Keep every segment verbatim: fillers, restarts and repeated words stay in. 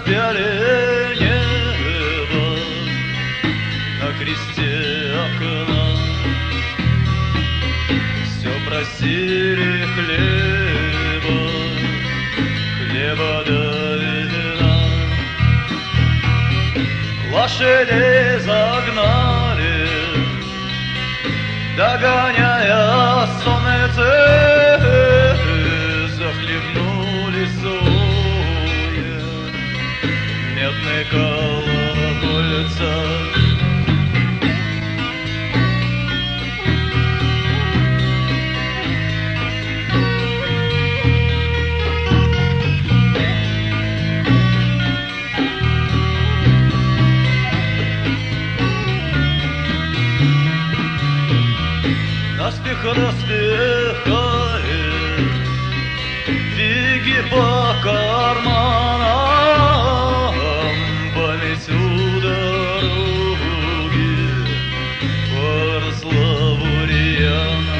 распяли небо на кресте окна. Все просили хлеба, хлеба да вина. Лошадей загнали, догоняя солнце, захлебнулись злые медные колокольца. Наспех распихали фиги по карманам, память у дороги поросла бурьяна.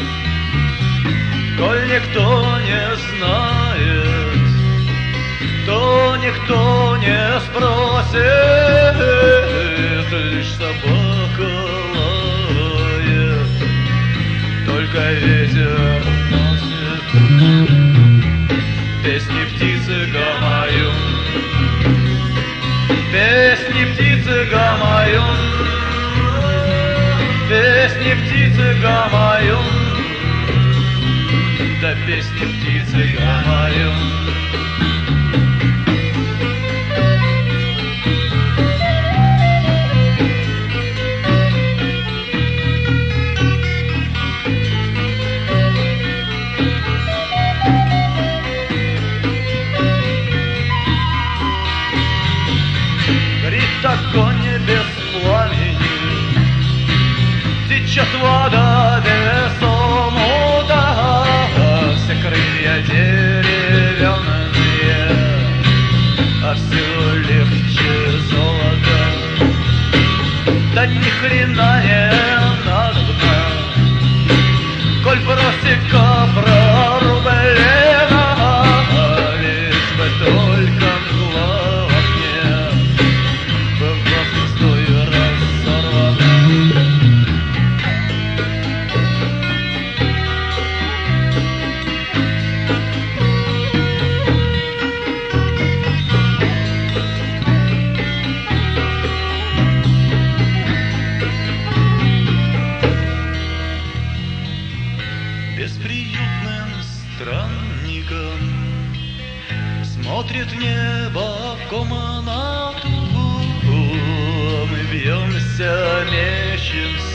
Коль никто не знает, то никто не спросит, лишь собака лает, только ветер носит. Песни птицы гамают, песни птицы гамают, песни птицы гамают, да песни птицы гамают. Огонь без пламени, течет вода без омута, все крылья деревянные, а все легче золота. Да ни хрена не надобно, коль просека прорублена, лишь бы только бесприютным странником смотрит небо в комнату. Мы бьемся, мечемся